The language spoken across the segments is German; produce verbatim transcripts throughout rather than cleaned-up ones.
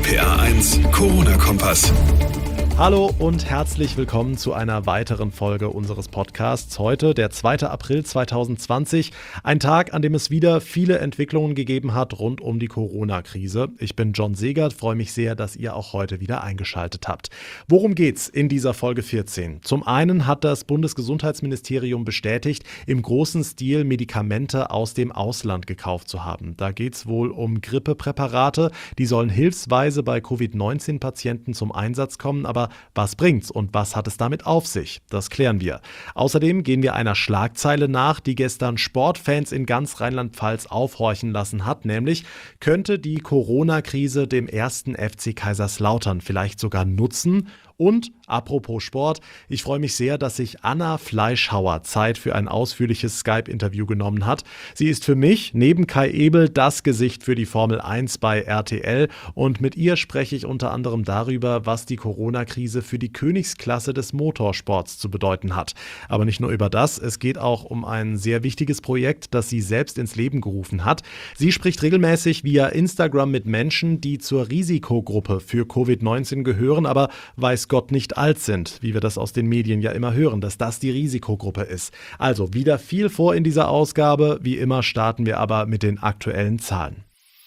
P A eins Corona-Kompass. Hallo und herzlich willkommen zu einer weiteren Folge unseres Podcasts. Heute der zweite April zweitausendzwanzig, ein Tag, an dem es wieder viele Entwicklungen gegeben hat rund um die Corona-Krise. Ich bin John Segert, freue mich sehr, dass ihr auch heute wieder eingeschaltet habt. Worum geht's in dieser Folge vierzehn? Zum einen hat das Bundesgesundheitsministerium bestätigt, im großen Stil Medikamente aus dem Ausland gekauft zu haben. Da geht's wohl um Grippepräparate, die sollen hilfsweise bei Covid neunzehn Patienten zum Einsatz kommen, aber was bringt's und was hat es damit auf sich? Das klären wir. Außerdem gehen wir einer Schlagzeile nach, die gestern Sportfans in ganz Rheinland-Pfalz aufhorchen lassen hat, nämlich könnte die Corona-Krise dem ersten F C Kaiserslautern vielleicht sogar nutzen? Und apropos Sport, ich freue mich sehr, dass sich Anna Fleischhauer Zeit für ein ausführliches Skype-Interview genommen hat. Sie ist für mich, neben Kai Ebel, das Gesicht für die Formel eins bei R T L und mit ihr spreche ich unter anderem darüber, was die Corona-Krise für die Königsklasse des Motorsports zu bedeuten hat. Aber nicht nur über das, es geht auch um ein sehr wichtiges Projekt, das sie selbst ins Leben gerufen hat. Sie spricht regelmäßig via Instagram mit Menschen, die zur Risikogruppe für Covid neunzehn gehören, aber weiß Gott nicht alt sind, wie wir das aus den Medien ja immer hören, dass das die Risikogruppe ist. Also wieder viel vor in dieser Ausgabe. Wie immer starten wir aber mit den aktuellen Zahlen.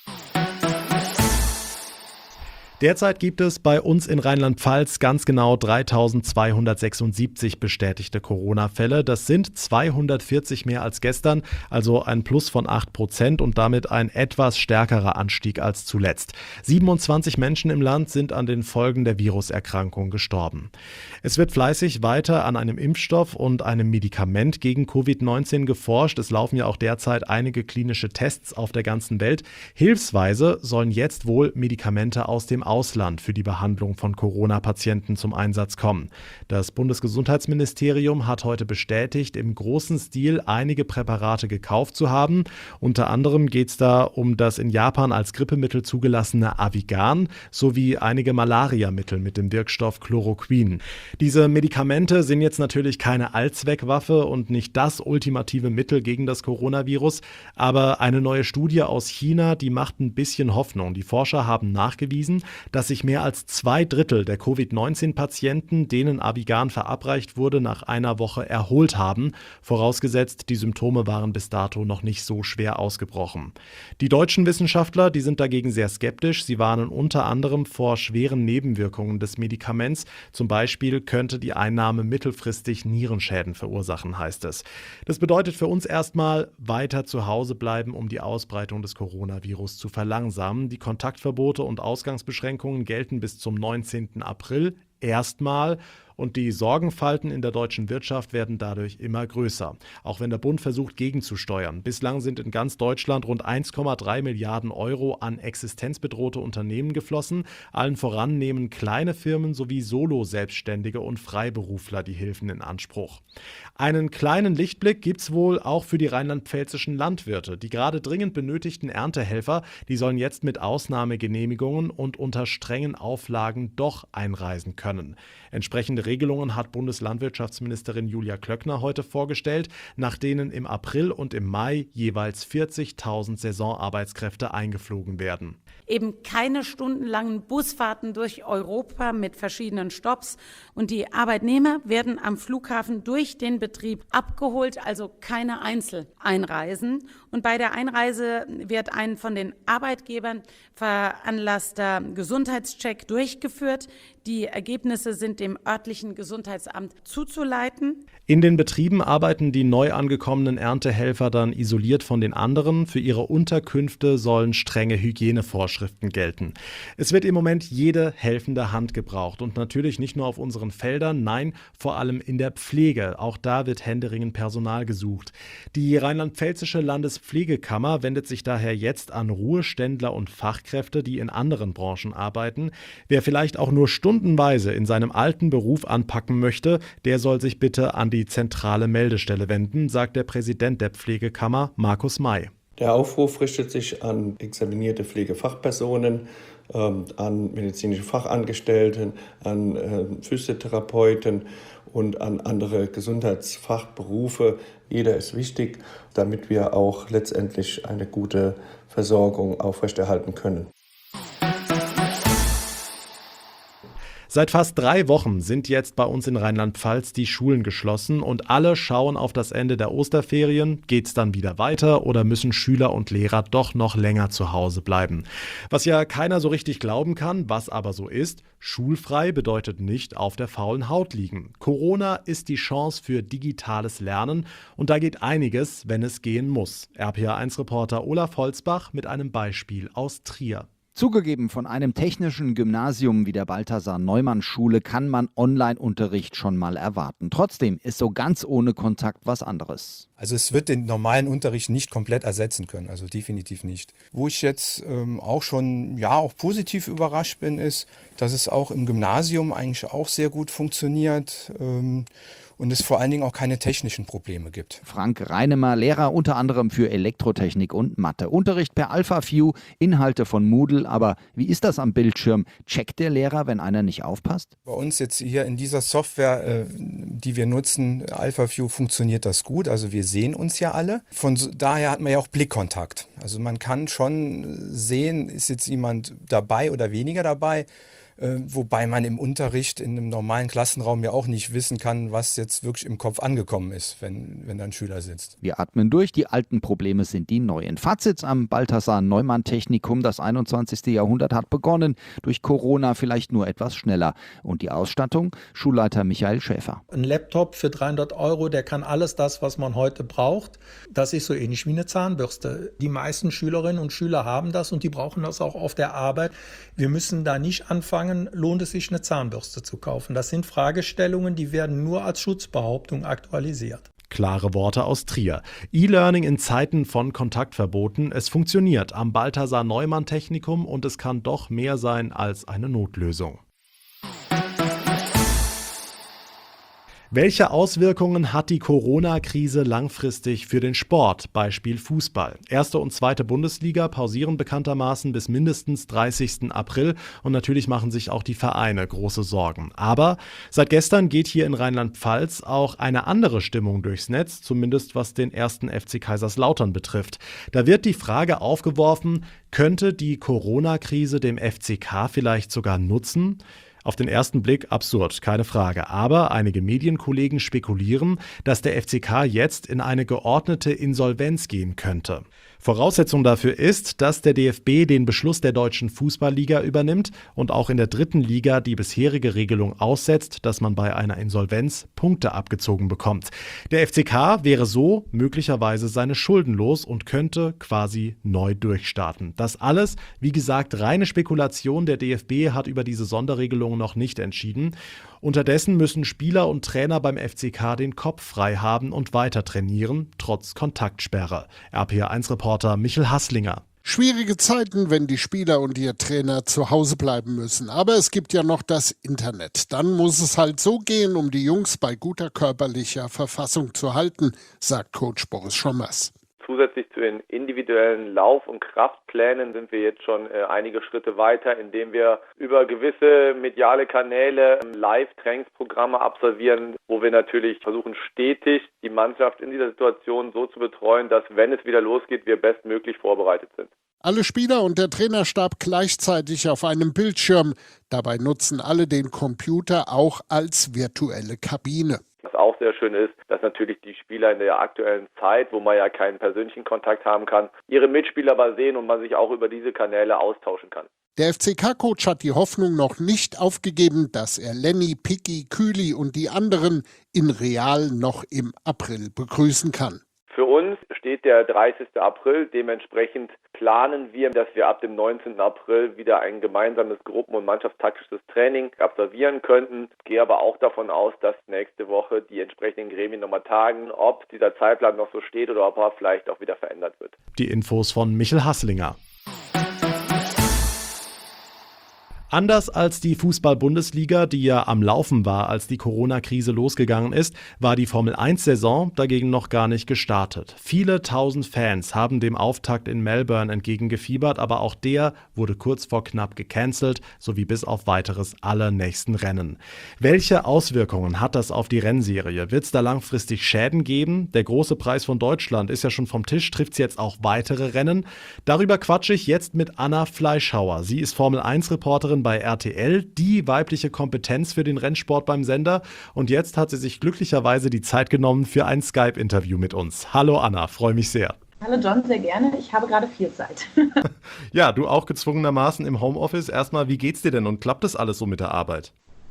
Derzeit gibt es bei uns in Rheinland-Pfalz ganz genau dreitausendzweihundertsechsundsiebzig bestätigte Corona-Fälle. Das sind zweihundertvierzig mehr als gestern, also ein Plus von acht Prozent und damit ein etwas stärkerer Anstieg als zuletzt. siebenundzwanzig Menschen im Land sind an den Folgen der Viruserkrankung gestorben. Es wird fleißig weiter an einem Impfstoff und einem Medikament gegen Covid neunzehn geforscht. Es laufen ja auch derzeit einige klinische Tests auf der ganzen Welt. Hilfsweise sollen jetzt wohl Medikamente aus dem Ausland für die Behandlung von Corona-Patienten zum Einsatz kommen. Das Bundesgesundheitsministerium hat heute bestätigt, im großen Stil einige Präparate gekauft zu haben. Unter anderem geht es da um das in Japan als Grippemittel zugelassene Avigan sowie einige Malariamittel mit dem Wirkstoff Chloroquin. Diese Medikamente sind jetzt natürlich keine Allzweckwaffe und nicht das ultimative Mittel gegen das Coronavirus, aber eine neue Studie aus China, die macht ein bisschen Hoffnung. Die Forscher haben nachgewiesen, dass sich mehr als zwei Drittel der Covid neunzehn Patienten, denen Avigan verabreicht wurde, nach einer Woche erholt haben, vorausgesetzt, die Symptome waren bis dato noch nicht so schwer ausgebrochen. Die deutschen Wissenschaftler, die sind dagegen sehr skeptisch. Sie warnen unter anderem vor schweren Nebenwirkungen des Medikaments. Zum Beispiel könnte die Einnahme mittelfristig Nierenschäden verursachen, heißt es. Das bedeutet für uns erstmal weiter zu Hause bleiben, um die Ausbreitung des Coronavirus zu verlangsamen. Die Kontaktverbote und Ausgangsbeschränkungen gelten bis zum neunzehnten April erstmal. Und die Sorgenfalten in der deutschen Wirtschaft werden dadurch immer größer, auch wenn der Bund versucht gegenzusteuern. Bislang sind in ganz Deutschland rund eins Komma drei Milliarden Euro an existenzbedrohte Unternehmen geflossen. Allen voran nehmen kleine Firmen sowie Solo-Selbstständige und Freiberufler die Hilfen in Anspruch. Einen kleinen Lichtblick gibt es wohl auch für die rheinland-pfälzischen Landwirte. Die gerade dringend benötigten Erntehelfer, die sollen jetzt mit Ausnahmegenehmigungen und unter strengen Auflagen doch einreisen können. Entsprechende Regelungen hat Bundeslandwirtschaftsministerin Julia Klöckner heute vorgestellt, nach denen im April und im Mai jeweils vierzigtausend Saisonarbeitskräfte eingeflogen werden. Eben keine stundenlangen Busfahrten durch Europa mit verschiedenen Stopps und die Arbeitnehmer werden am Flughafen durch den Betrieb abgeholt, also keine Einzeleinreisen. Und bei der Einreise wird ein von den Arbeitgebern veranlasster Gesundheitscheck durchgeführt. Die Ergebnisse sind dem örtlichen Gesundheitsamt zuzuleiten. In den Betrieben arbeiten die neu angekommenen Erntehelfer dann isoliert von den anderen. Für ihre Unterkünfte sollen strenge Hygienevorschriften gelten. Es wird im Moment jede helfende Hand gebraucht und natürlich nicht nur auf unseren Feldern, nein, vor allem in der Pflege. Auch da wird händeringend Personal gesucht. Die rheinland-pfälzische Landespflegekammer wendet sich daher jetzt an Ruheständler und Fachkräfte, die in anderen Branchen arbeiten. Wer vielleicht auch nur stundenweise in seinem alten Beruf anpacken möchte, der soll sich bitte an die zentrale Meldestelle wenden, sagt der Präsident der Pflegekammer, Markus May. Der Aufruf richtet sich an examinierte Pflegefachpersonen, ähm, an medizinische Fachangestellten, an äh, Physiotherapeuten und an andere Gesundheitsfachberufe. Jeder ist wichtig, damit wir auch letztendlich eine gute Versorgung aufrechterhalten können. Seit fast drei Wochen sind jetzt bei uns in Rheinland-Pfalz die Schulen geschlossen und alle schauen auf das Ende der Osterferien. Geht's dann wieder weiter oder müssen Schüler und Lehrer doch noch länger zu Hause bleiben? Was ja keiner so richtig glauben kann, was aber so ist: Schulfrei bedeutet nicht auf der faulen Haut liegen. Corona ist die Chance für digitales Lernen und da geht einiges, wenn es gehen muss. R P A eins Reporter Olaf Holzbach mit einem Beispiel aus Trier. Zugegeben, von einem technischen Gymnasium wie der Balthasar-Neumann-Schule kann man Online-Unterricht schon mal erwarten. Trotzdem ist so ganz ohne Kontakt was anderes. Also es wird den normalen Unterricht nicht komplett ersetzen können, also definitiv nicht. Wo ich jetzt ähm, auch schon ja auch positiv überrascht bin, ist, dass es auch im Gymnasium eigentlich auch sehr gut funktioniert. Ähm, Und es vor allen Dingen auch keine technischen Probleme gibt. Frank Reinemer, Lehrer unter anderem für Elektrotechnik und Mathe. Unterricht per AlphaView, Inhalte von Moodle. Aber wie ist das am Bildschirm? Checkt der Lehrer, wenn einer nicht aufpasst? Bei uns jetzt hier in dieser Software, äh, die wir nutzen, AlphaView, funktioniert das gut. Also wir sehen uns ja alle. Von so, daher hat man ja auch Blickkontakt. Also man kann schon sehen, ist jetzt jemand dabei oder weniger dabei. Äh, wobei man im Unterricht in einem normalen Klassenraum ja auch nicht wissen kann, was jetzt wirklich im Kopf angekommen ist, wenn, wenn da ein Schüler sitzt. Wir atmen durch, die alten Probleme sind die neuen. Fazit am Balthasar-Neumann-Technikum: Das einundzwanzigste Jahrhundert hat begonnen, durch Corona vielleicht nur etwas schneller. Und die Ausstattung? Schulleiter Michael Schäfer. Ein Laptop für dreihundert Euro, der kann alles das, was man heute braucht. Das ist so ähnlich wie eine Zahnbürste. Die meisten Schülerinnen und Schüler haben das und die brauchen das auch auf der Arbeit. Wir müssen da nicht anfangen, lohnt es sich, eine Zahnbürste zu kaufen. Das sind Fragestellungen, die werden nur als Schutzbehauptung aktualisiert. Klare Worte aus Trier. E-Learning in Zeiten von Kontaktverboten. Es funktioniert am Balthasar-Neumann-Technikum und es kann doch mehr sein als eine Notlösung. Welche Auswirkungen hat die Corona-Krise langfristig für den Sport, Beispiel Fußball? Erste und zweite Bundesliga pausieren bekanntermaßen bis mindestens dreißigsten April und natürlich machen sich auch die Vereine große Sorgen. Aber seit gestern geht hier in Rheinland-Pfalz auch eine andere Stimmung durchs Netz, zumindest was den ersten F C Kaiserslautern betrifft. Da wird die Frage aufgeworfen, könnte die Corona-Krise dem F C K vielleicht sogar nutzen? Auf den ersten Blick absurd, keine Frage. Aber einige Medienkollegen spekulieren, dass der F C K jetzt in eine geordnete Insolvenz gehen könnte. Voraussetzung dafür ist, dass der D F B den Beschluss der Deutschen Fußballliga übernimmt und auch in der dritten Liga die bisherige Regelung aussetzt, dass man bei einer Insolvenz Punkte abgezogen bekommt. Der F C K wäre so möglicherweise seine Schulden los und könnte quasi neu durchstarten. Das alles, wie gesagt, reine Spekulation. Der D F B hat über diese Sonderregelung noch nicht entschieden. Unterdessen müssen Spieler und Trainer beim F C K den Kopf frei haben und weiter trainieren, trotz Kontaktsperre. R P A eins Reporter Michel Hasslinger. Schwierige Zeiten, wenn die Spieler und ihr Trainer zu Hause bleiben müssen. Aber es gibt ja noch das Internet. Dann muss es halt so gehen, um die Jungs bei guter körperlicher Verfassung zu halten, sagt Coach Boris Schommers. Zusätzlich zu den individuellen Lauf- und Kraftplänen sind wir jetzt schon äh, einige Schritte weiter, indem wir über gewisse mediale Kanäle ähm, Live-Trainingsprogramme absolvieren, wo wir natürlich versuchen, stetig die Mannschaft in dieser Situation so zu betreuen, dass, wenn es wieder losgeht, wir bestmöglich vorbereitet sind. Alle Spieler und der Trainerstab gleichzeitig auf einem Bildschirm. Dabei nutzen alle den Computer auch als virtuelle Kabine. Was auch sehr schön ist, dass natürlich die Spieler in der aktuellen Zeit, wo man ja keinen persönlichen Kontakt haben kann, ihre Mitspieler aber sehen und man sich auch über diese Kanäle austauschen kann. Der F C K-Coach hat die Hoffnung noch nicht aufgegeben, dass er Lenny, Picky, Kühli und die anderen in Real noch im April begrüßen kann. Für uns steht der dreißigste April. Dementsprechend planen wir, dass wir ab dem neunzehnten April wieder ein gemeinsames Gruppen- und mannschaftstaktisches Training absolvieren könnten. Ich gehe aber auch davon aus, dass nächste Woche die entsprechenden Gremien nochmal tagen, ob dieser Zeitplan noch so steht oder ob er vielleicht auch wieder verändert wird. Die Infos von Michel Hasslinger. Anders als die Fußball-Bundesliga, die ja am Laufen war, als die Corona-Krise losgegangen ist, war die Formel eins Saison dagegen noch gar nicht gestartet. Viele tausend Fans haben dem Auftakt in Melbourne entgegengefiebert, aber auch der wurde kurz vor knapp gecancelt, sowie bis auf weiteres alle nächsten Rennen. Welche Auswirkungen hat das auf die Rennserie? Wird es da langfristig Schäden geben? Der große Preis von Deutschland ist ja schon vom Tisch, trifft es jetzt auch weitere Rennen? Darüber quatsche ich jetzt mit Anna Fleischhauer. Sie ist Formel eins Reporterin bei R T L, die weibliche Kompetenz für den Rennsport beim Sender. Und jetzt hat sie sich glücklicherweise die Zeit genommen für ein Skype-Interview mit uns. Hallo Anna, freue mich sehr. Hallo John, sehr gerne. Ich habe gerade viel Zeit. Ja, du auch gezwungenermaßen im Homeoffice. Erstmal, wie geht's dir denn und klappt das alles so mit der Arbeit?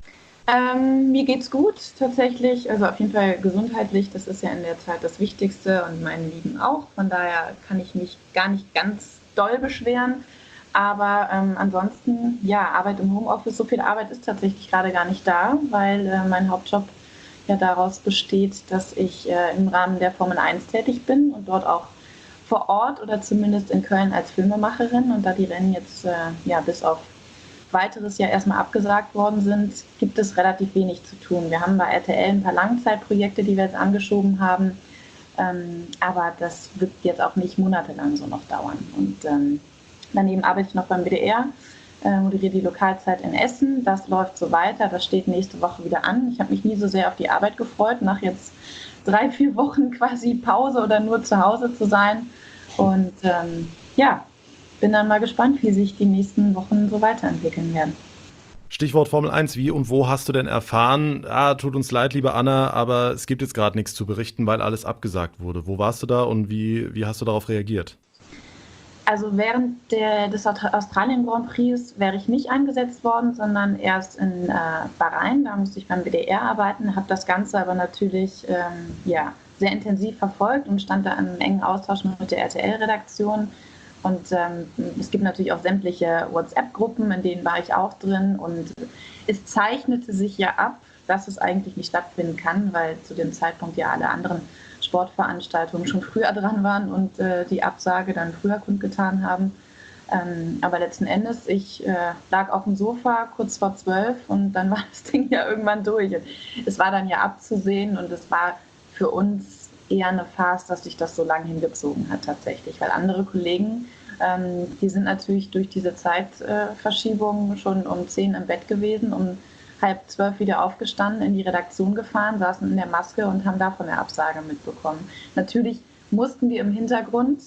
Ähm, mir geht's gut, tatsächlich. Also auf jeden Fall gesundheitlich. Das ist ja in der Zeit das Wichtigste und meinen Lieben auch. Von daher kann ich mich gar nicht ganz doll beschweren. Aber ähm, ansonsten, ja, Arbeit im Homeoffice. So viel Arbeit ist tatsächlich gerade gar nicht da, weil äh, mein Hauptjob ja daraus besteht, dass ich äh, im Rahmen der Formel eins tätig bin und dort auch vor Ort oder zumindest in Köln als Filmemacherin. Und da die Rennen jetzt äh, ja bis auf weiteres ja erstmal abgesagt worden sind, gibt es relativ wenig zu tun. Wir haben bei R T L ein paar Langzeitprojekte, die wir jetzt angeschoben haben, ähm, aber das wird jetzt auch nicht monatelang so noch dauern. Und ähm, daneben arbeite ich noch beim B D R, äh, moderiere die Lokalzeit in Essen. Das läuft so weiter, das steht nächste Woche wieder an. Ich habe mich nie so sehr auf die Arbeit gefreut, nach jetzt drei, vier Wochen quasi Pause oder nur zu Hause zu sein. Und ähm, ja, bin dann mal gespannt, wie sich die nächsten Wochen so weiterentwickeln werden. Stichwort Formel eins, wie und wo hast du denn erfahren, ah, tut uns leid, liebe Anna, aber es gibt jetzt gerade nichts zu berichten, weil alles abgesagt wurde. Wo warst du da und wie, wie hast du darauf reagiert? Also während der, des Australien Grand Prix wäre ich nicht eingesetzt worden, sondern erst in äh, Bahrain. Da musste ich beim B D R arbeiten, habe das Ganze aber natürlich ähm, ja, sehr intensiv verfolgt und stand da in engen Austausch mit der R T L-Redaktion. Und ähm, es gibt natürlich auch sämtliche WhatsApp-Gruppen, in denen war ich auch drin. Und es zeichnete sich ja ab, dass es eigentlich nicht stattfinden kann, weil zu dem Zeitpunkt ja alle anderen Sportveranstaltungen schon früher dran waren und äh, die Absage dann früher kundgetan haben. Ähm, aber letzten Endes, ich äh, lag auf dem Sofa kurz vor zwölf und dann war das Ding ja irgendwann durch. Es war dann ja abzusehen und es war für uns eher eine Farce, dass sich das so lange hingezogen hat tatsächlich, weil andere Kollegen, ähm, die sind natürlich durch diese Zeitverschiebung äh, schon um zehn im Bett gewesen, um halb zwölf wieder aufgestanden, in die Redaktion gefahren, saßen in der Maske und haben davon eine Absage mitbekommen. Natürlich mussten wir im Hintergrund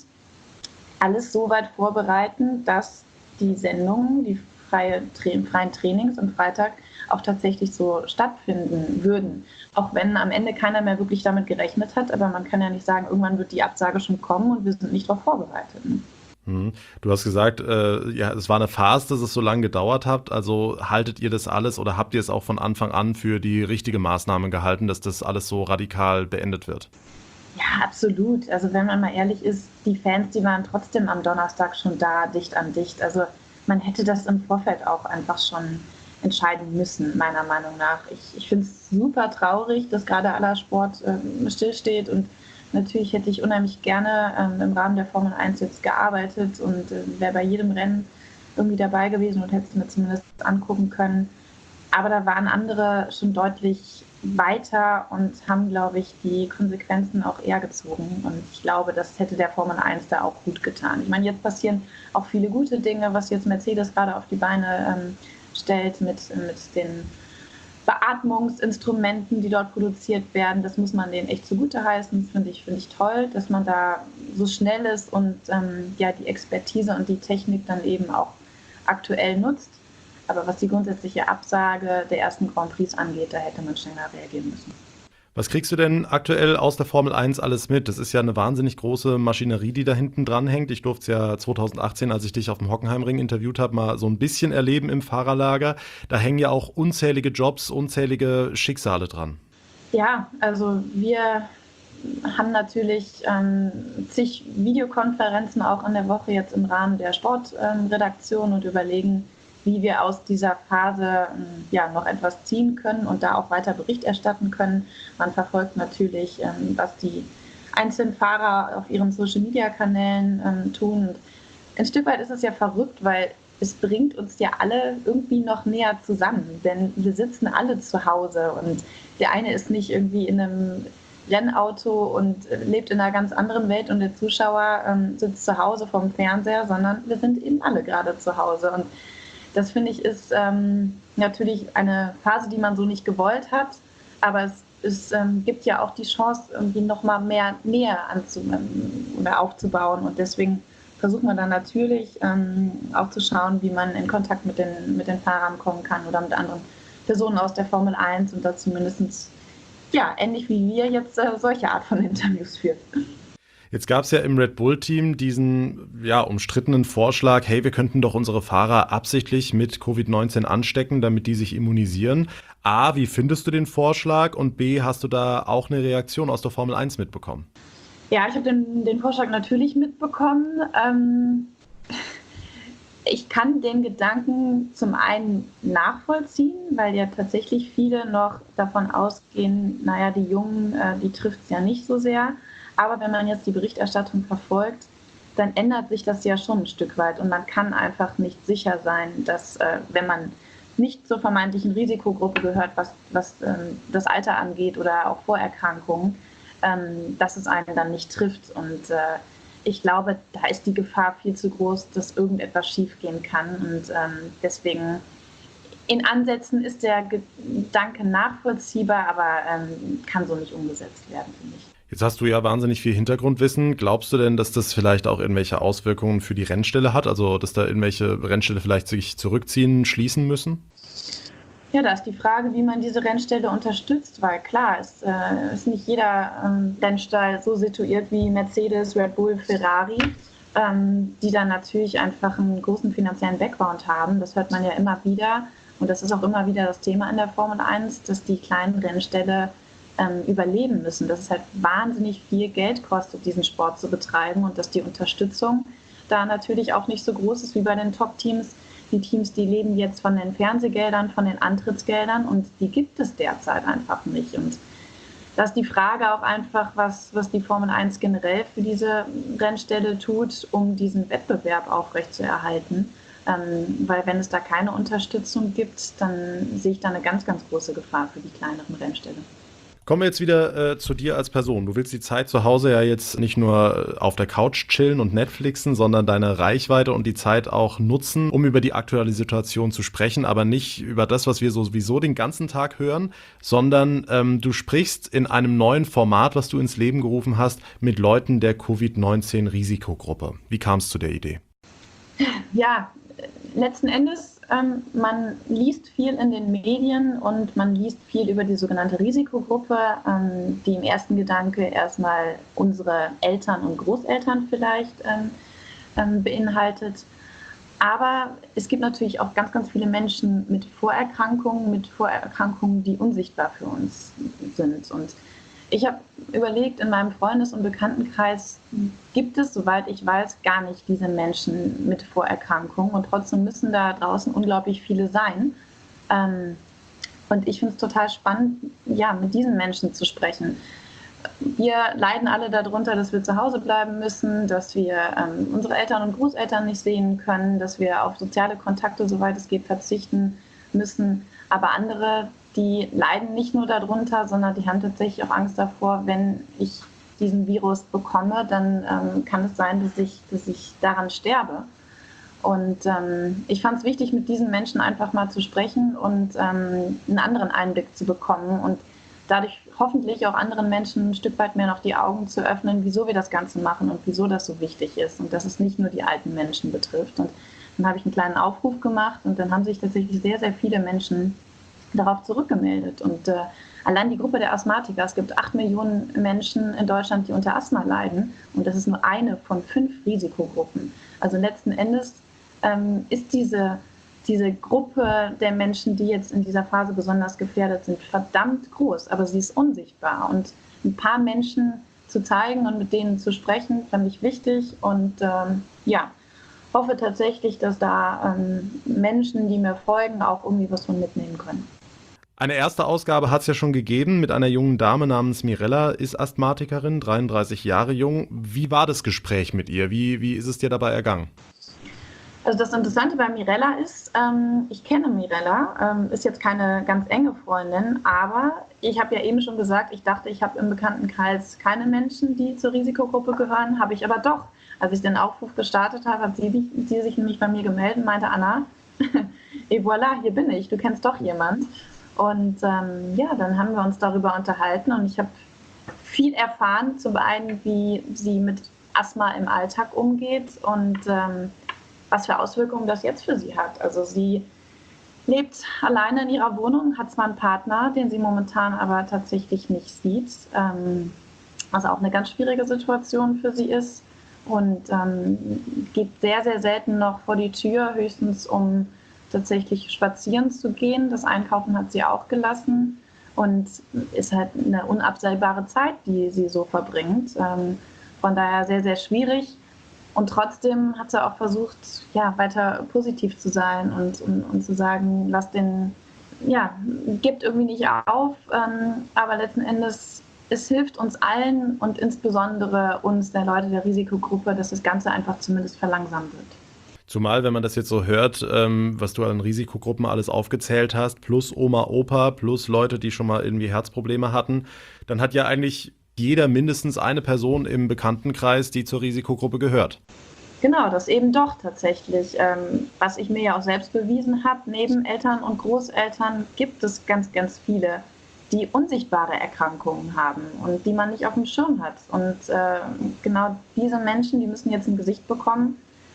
alles so weit vorbereiten, dass die Sendungen, die freie, freien Trainings am Freitag auch tatsächlich so stattfinden würden. Auch wenn am Ende keiner mehr wirklich damit gerechnet hat, aber man kann ja nicht sagen, irgendwann wird die Absage schon kommen und wir sind nicht darauf vorbereitet. Hm. Du hast gesagt, äh, ja, es war eine Farce, dass es so lange gedauert hat. Also haltet ihr das alles oder habt ihr es auch von Anfang an für die richtige Maßnahme gehalten, dass das alles so radikal beendet wird? Ja, absolut. Also wenn man mal ehrlich ist, die Fans, die waren trotzdem am Donnerstag schon da, dicht an dicht. Also man hätte das im Vorfeld auch einfach schon entscheiden müssen, meiner Meinung nach. Ich, ich finde es super traurig, dass gerade aller Sport äh, stillsteht und natürlich hätte ich unheimlich gerne ähm, im Rahmen der Formel eins jetzt gearbeitet und äh, wäre bei jedem Rennen irgendwie dabei gewesen und hätte es mir zumindest angucken können. Aber da waren andere schon deutlich weiter und haben, glaube ich, die Konsequenzen auch eher gezogen. Und ich glaube, das hätte der Formel eins da auch gut getan. Ich meine, jetzt passieren auch viele gute Dinge, was jetzt Mercedes gerade auf die Beine ähm, stellt mit, mit den Beatmungsinstrumenten, die dort produziert werden. Das muss man denen echt zugute heißen. Finde ich, finde ich toll, dass man da so schnell ist und ähm, ja, die Expertise und die Technik dann eben auch aktuell nutzt. Aber was die grundsätzliche Absage der ersten Grand Prix angeht, da hätte man schneller reagieren müssen. Was kriegst du denn aktuell aus der Formel eins alles mit? Das ist ja eine wahnsinnig große Maschinerie, die da hinten dran hängt. Ich durfte es ja zwanzig achtzehn, als ich dich auf dem Hockenheimring interviewt habe, mal so ein bisschen erleben im Fahrerlager. Da hängen ja auch unzählige Jobs, unzählige Schicksale dran. Ja, also wir haben natürlich ähm, zig Videokonferenzen auch in der Woche jetzt im Rahmen der Sportredaktion ähm, und überlegen, wie wir aus dieser Phase ja, noch etwas ziehen können und da auch weiter Bericht erstatten können. Man verfolgt natürlich, ähm, was die einzelnen Fahrer auf ihren Social-Media-Kanälen ähm, tun. Und ein Stück weit ist es ja verrückt, weil es bringt uns ja alle irgendwie noch näher zusammen, denn wir sitzen alle zu Hause und der eine ist nicht irgendwie in einem Rennauto und lebt in einer ganz anderen Welt und der Zuschauer ähm, sitzt zu Hause vorm Fernseher, sondern wir sind eben alle gerade zu Hause. Und das, finde ich, ist ähm, natürlich eine Phase, die man so nicht gewollt hat, aber es, es ähm, gibt ja auch die Chance, irgendwie nochmal mehr Nähe anzu- oder aufzubauen und deswegen versucht man dann natürlich ähm, auch zu schauen, wie man in Kontakt mit den, mit den Fahrern kommen kann oder mit anderen Personen aus der Formel eins und dazu mindestens, ja, ähnlich wie wir jetzt äh, solche Art von Interviews führt. Jetzt gab es ja im Red Bull-Team diesen ja, umstrittenen Vorschlag, hey, wir könnten doch unsere Fahrer absichtlich mit Covid neunzehn anstecken, damit die sich immunisieren. A, wie findest du den Vorschlag? Und B, hast du da auch eine Reaktion aus der Formel eins mitbekommen? Ja, ich habe den, den Vorschlag natürlich mitbekommen. Ähm, ich kann den Gedanken zum einen nachvollziehen, weil ja tatsächlich viele noch davon ausgehen, naja, die Jungen, äh, die trifft es ja nicht so sehr. Aber wenn man jetzt die Berichterstattung verfolgt, dann ändert sich das ja schon ein Stück weit. Und man kann einfach nicht sicher sein, dass, äh, wenn man nicht zur vermeintlichen Risikogruppe gehört, was, was ähm, das Alter angeht oder auch Vorerkrankungen, ähm, dass es einen dann nicht trifft. Und äh, ich glaube, da ist die Gefahr viel zu groß, dass irgendetwas schiefgehen kann. Und ähm, deswegen, in Ansätzen ist der Gedanke nachvollziehbar, aber ähm, kann so nicht umgesetzt werden, finde ich. Jetzt hast du ja wahnsinnig viel Hintergrundwissen. Glaubst du denn, dass das vielleicht auch irgendwelche Auswirkungen für die Rennställe hat? Also, dass da irgendwelche Rennställe vielleicht sich zurückziehen, schließen müssen? Ja, da ist die Frage, wie man diese Rennställe unterstützt, weil klar, es äh, ist nicht jeder ähm, Rennstall so situiert wie Mercedes, Red Bull, Ferrari, ähm, die dann natürlich einfach einen großen finanziellen Background haben. Das hört man ja immer wieder und das ist auch immer wieder das Thema in der Formel eins, dass die kleinen Rennställe ähm, überleben müssen, dass es halt wahnsinnig viel Geld kostet, diesen Sport zu betreiben und dass die Unterstützung da natürlich auch nicht so groß ist wie bei den Top-Teams. Die Teams, die leben jetzt von den Fernsehgeldern, von den Antrittsgeldern und die gibt es derzeit einfach nicht. Und da ist die Frage auch einfach, was, was die Formel eins generell für diese Rennställe tut, um diesen Wettbewerb aufrechtzuerhalten. Ähm, weil wenn es da keine Unterstützung gibt, dann sehe ich da eine ganz, ganz große Gefahr für die kleineren Rennställe. Kommen wir jetzt wieder äh, zu dir als Person. Du willst die Zeit zu Hause ja jetzt nicht nur auf der Couch chillen und Netflixen, sondern deine Reichweite und die Zeit auch nutzen, um über die aktuelle Situation zu sprechen, aber nicht über das, was wir sowieso den ganzen Tag hören, sondern ähm, du sprichst in einem neuen Format, was du ins Leben gerufen hast, mit Leuten der Covid neunzehn Risikogruppe. Wie kam es zu der Idee? Ja, letzten Endes, ähm, man liest viel in den Medien und man liest viel über die sogenannte Risikogruppe, ähm, die im ersten Gedanke erstmal unsere Eltern und Großeltern vielleicht ähm, ähm, beinhaltet. Aber es gibt natürlich auch ganz, ganz viele Menschen mit Vorerkrankungen, mit Vorerkrankungen, die unsichtbar für uns sind. Und ich habe überlegt, in meinem Freundes- und Bekanntenkreis gibt es, soweit ich weiß, gar nicht diese Menschen mit Vorerkrankungen. Und trotzdem müssen da draußen unglaublich viele sein. Ähm, und ich finde es total spannend, ja, mit diesen Menschen zu sprechen. Wir leiden alle darunter, dass wir zu Hause bleiben müssen, dass wir ähm, unsere Eltern und Großeltern nicht sehen können, dass wir auf soziale Kontakte, soweit es geht, verzichten müssen. Aber andere, die leiden nicht nur darunter, sondern die haben tatsächlich auch Angst davor, wenn ich diesen Virus bekomme, dann ähm, kann es sein, dass ich, dass ich daran sterbe. Und ähm, ich fand es wichtig, mit diesen Menschen einfach mal zu sprechen und ähm, einen anderen Einblick zu bekommen und dadurch hoffentlich auch anderen Menschen ein Stück weit mehr noch die Augen zu öffnen, wieso wir das Ganze machen und wieso das so wichtig ist und dass es nicht nur die alten Menschen betrifft. Und dann habe ich einen kleinen Aufruf gemacht und dann haben sich tatsächlich sehr, sehr viele Menschen darauf zurückgemeldet. Und äh, allein die Gruppe der Asthmatiker, es gibt acht Millionen Menschen in Deutschland, die unter Asthma leiden. Und das ist nur eine von fünf Risikogruppen. Also letzten Endes ähm, ist diese, diese Gruppe der Menschen, die jetzt in dieser Phase besonders gefährdet sind, verdammt groß. Aber sie ist unsichtbar. Und ein paar Menschen zu zeigen und mit denen zu sprechen, fand ich wichtig. Und ähm, ja, hoffe tatsächlich, dass da ähm, Menschen, die mir folgen, auch irgendwie was von mitnehmen können. Eine erste Ausgabe hat es ja schon gegeben mit einer jungen Dame namens Mirella, ist Asthmatikerin, dreiunddreißig Jahre jung. Wie war das Gespräch mit ihr? Wie, wie ist es dir dabei ergangen? Also das Interessante bei Mirella ist, ähm, ich kenne Mirella, ähm, ist jetzt keine ganz enge Freundin, aber ich habe ja eben schon gesagt, ich dachte, ich habe im Bekanntenkreis keine Menschen, die zur Risikogruppe gehören, habe ich aber doch. Als ich den Aufruf gestartet habe, hat sie, sie sich nämlich bei mir gemeldet und meinte, Anna, et voilà, hier bin ich, du kennst doch jemand. Und ähm, ja, dann haben wir uns darüber unterhalten und ich habe viel erfahren, zum einen, wie sie mit Asthma im Alltag umgeht und ähm, was für Auswirkungen das jetzt für sie hat. Also sie lebt alleine in ihrer Wohnung, hat zwar einen Partner, den sie momentan aber tatsächlich nicht sieht, ähm, was auch eine ganz schwierige Situation für sie ist und ähm, geht sehr, sehr selten noch vor die Tür, höchstens um tatsächlich spazieren zu gehen. Das Einkaufen hat sie auch gelassen und ist halt eine unabsehbare Zeit, die sie so verbringt. Ähm, von daher sehr, sehr schwierig. Und trotzdem hat sie auch versucht, ja, weiter positiv zu sein und, und, und zu sagen, lass den, ja, gibt irgendwie nicht auf. Ähm, aber letzten Endes, es hilft uns allen und insbesondere uns, der Leute der Risikogruppe, dass das Ganze einfach zumindest verlangsamt wird. Zumal, wenn man das jetzt so hört, ähm, was du an Risikogruppen alles aufgezählt hast, plus Oma, Opa, plus Leute, die schon mal irgendwie Herzprobleme hatten, dann hat ja eigentlich jeder mindestens eine Person im Bekanntenkreis, die zur Risikogruppe gehört. Genau, das eben doch tatsächlich. Ähm, was ich mir ja auch selbst bewiesen habe, neben Eltern und Großeltern gibt es ganz, ganz viele, die unsichtbare Erkrankungen haben und die man nicht auf dem Schirm hat. Und äh, genau diese Menschen, die müssen jetzt ein Gesicht bekommen.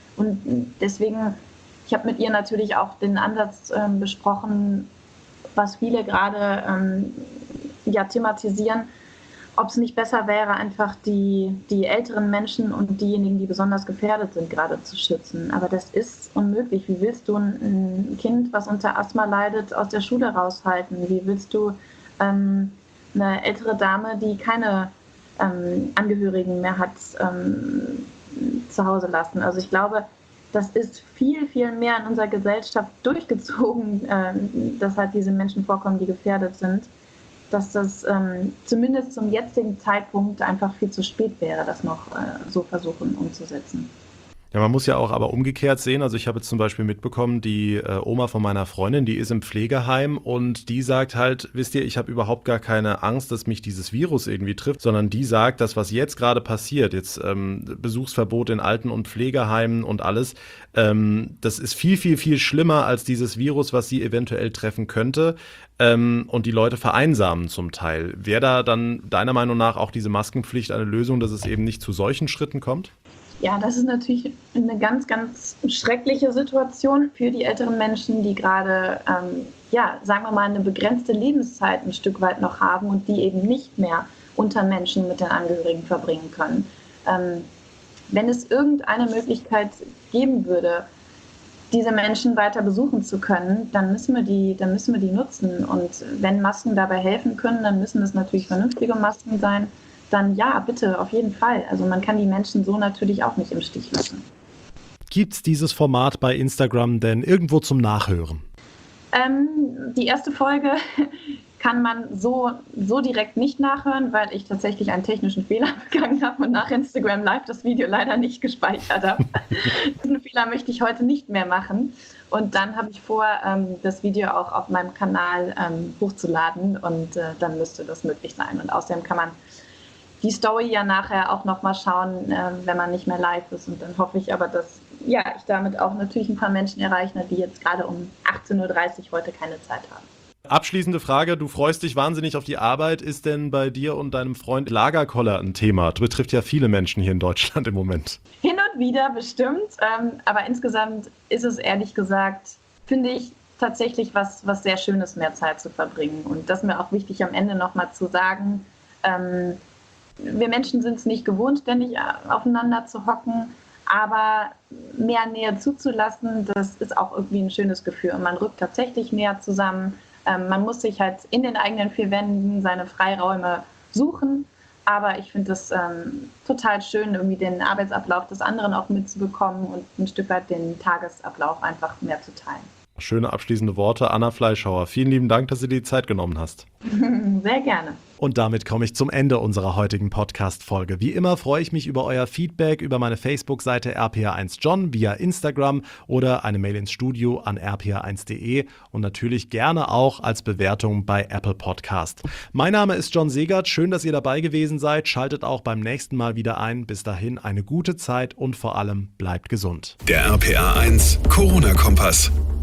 Und deswegen, ich habe mit ihr natürlich auch den Ansatz äh, besprochen, was viele gerade ähm, ja, thematisieren, ob es nicht besser wäre, einfach die, die älteren Menschen und diejenigen, die besonders gefährdet sind, gerade zu schützen. Aber das ist unmöglich. Wie willst du ein Kind, was unter Asthma leidet, aus der Schule raushalten? Wie willst du ähm, eine ältere Dame, die keine ähm, Angehörigen mehr hat, ähm, zu Hause lassen? Also ich glaube, das ist viel, viel mehr in unserer Gesellschaft durchgezogen, ähm, dass halt diese Menschen vorkommen, die gefährdet sind, dass das ähm, zumindest zum jetzigen Zeitpunkt einfach viel zu spät wäre, das noch äh, so versuchen umzusetzen. Ja, man muss ja auch aber umgekehrt sehen. Also ich habe jetzt zum Beispiel mitbekommen, die äh, Oma von meiner Freundin, die ist im Pflegeheim und die sagt halt, wisst ihr, ich habe überhaupt gar keine Angst, dass mich dieses Virus irgendwie trifft, sondern die sagt, das, was jetzt gerade passiert, jetzt ähm, Besuchsverbot in Alten- und Pflegeheimen und alles, ähm, das ist viel, viel, viel schlimmer als dieses Virus, was sie eventuell treffen könnte. Ähm, und die Leute vereinsamen zum Teil. Wäre da dann deiner Meinung nach auch diese Maskenpflicht eine Lösung, dass es eben nicht zu solchen Schritten kommt? Ja, das ist natürlich eine ganz, ganz schreckliche Situation für die älteren Menschen, die gerade, ähm, ja, sagen wir mal, eine begrenzte Lebenszeit ein Stück weit noch haben und die eben nicht mehr unter Menschen mit den Angehörigen verbringen können. Ähm, wenn es irgendeine Möglichkeit geben würde, diese Menschen weiter besuchen zu können, dann müssen wir die, dann müssen wir die nutzen. Und wenn Masken dabei helfen können, dann müssen es natürlich vernünftige Masken sein. Dann ja, bitte, auf jeden Fall. Also man kann die Menschen so natürlich auch nicht im Stich lassen. Gibt es dieses Format bei Instagram denn irgendwo zum Nachhören? Ähm, die erste Folge kann man so, so direkt nicht nachhören, weil ich tatsächlich einen technischen Fehler begangen habe und nach Instagram Live das Video leider nicht gespeichert habe. Diesen Fehler möchte ich heute nicht mehr machen. Und dann habe ich vor, ähm, das Video auch auf meinem Kanal ähm, hochzuladen und äh, dann müsste das möglich sein. Und außerdem kann man die Story ja nachher auch nochmal schauen, äh, wenn man nicht mehr live ist. Und dann hoffe ich aber, dass ja, ich damit auch natürlich ein paar Menschen erreiche, die jetzt gerade um achtzehn Uhr dreißig heute keine Zeit haben. Abschließende Frage, du freust dich wahnsinnig auf die Arbeit. Ist denn bei dir und deinem Freund Lagerkoller ein Thema? Das betrifft ja viele Menschen hier in Deutschland im Moment. Hin und wieder bestimmt, ähm, aber insgesamt ist es ehrlich gesagt, finde ich, tatsächlich was, was sehr Schönes, mehr Zeit zu verbringen. Und das ist mir auch wichtig am Ende nochmal zu sagen, ähm, wir Menschen sind es nicht gewohnt, ständig aufeinander zu hocken, aber mehr Nähe zuzulassen, das ist auch irgendwie ein schönes Gefühl. Und man rückt tatsächlich näher zusammen. Ähm, man muss sich halt in den eigenen vier Wänden seine Freiräume suchen. Aber ich finde es ähm, total schön, irgendwie den Arbeitsablauf des anderen auch mitzubekommen und ein Stück weit den Tagesablauf einfach mehr zu teilen. Schöne abschließende Worte. Anna Fleischhauer, vielen lieben Dank, dass du dir die Zeit genommen hast. Sehr gerne. Und damit komme ich zum Ende unserer heutigen Podcast-Folge. Wie immer freue ich mich über euer Feedback über meine Facebook-Seite R P R eins John via Instagram oder eine Mail ins Studio an r p r eins punkt d e und natürlich gerne auch als Bewertung bei Apple Podcast. Mein Name ist John Segert. Schön, dass ihr dabei gewesen seid. Schaltet auch beim nächsten Mal wieder ein. Bis dahin eine gute Zeit und vor allem bleibt gesund. Der R P R eins Corona-Kompass.